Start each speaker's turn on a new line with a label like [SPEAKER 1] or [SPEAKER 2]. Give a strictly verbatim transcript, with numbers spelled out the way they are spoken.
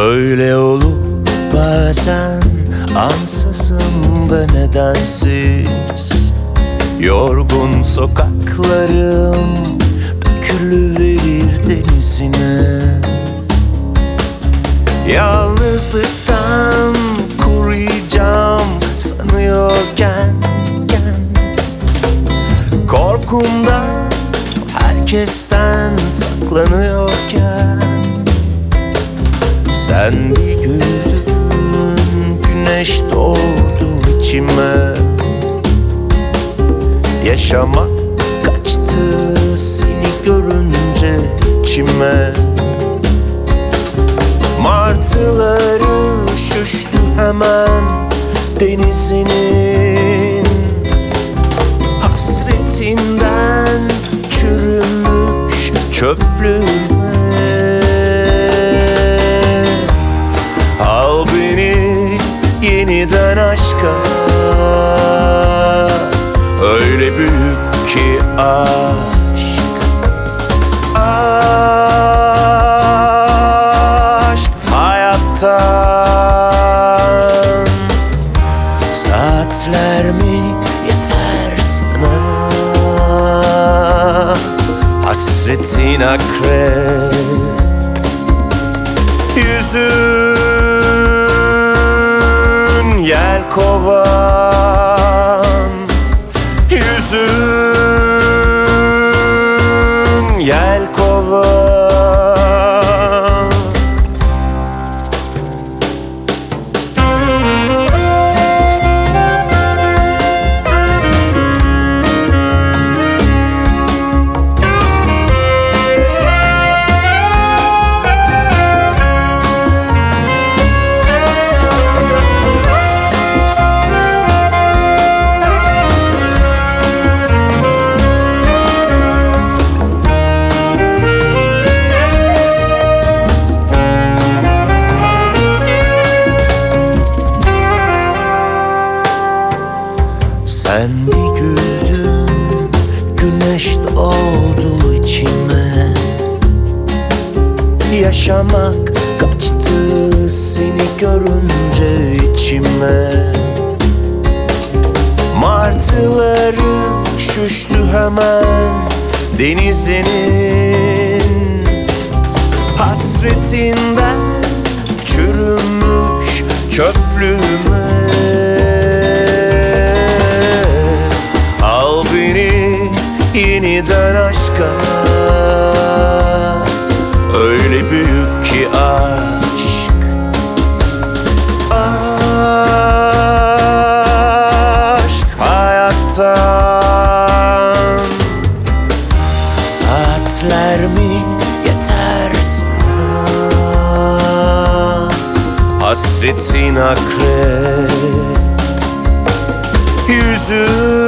[SPEAKER 1] Öyle olup bazen ansızın ve nedensiz yorgun sokaklarım dökülüverir denizine. Yalnızlıktan kuruyacağım sanıyorken, korkumdan herkesten saklanıyorken, sen bir güldün, güneş doğdu içime. Yaşamak kaçtı seni görünce içime. Martıları üşüştü hemen denizinin, hasretinden çürümüş çöplüğüme. Al beni yeniden aşka, öyle büyük ki aşk. Aşk hayattan saatler mi yeter sana? Hasretin akrep, yüzün yelkovan, yüzün yelkovan. Sen bir güldün, güneş doğdu içime. Yaşamak kaçtı seni görünce içime. Martıları şuştu hemen denizinin, hasretinden çürümüş çöplüğüme. Al beni yeniden aşka, öyle büyük ki aşk. Aşk hayattan saatler mi yeter sana? Hasretin akrep, yüzü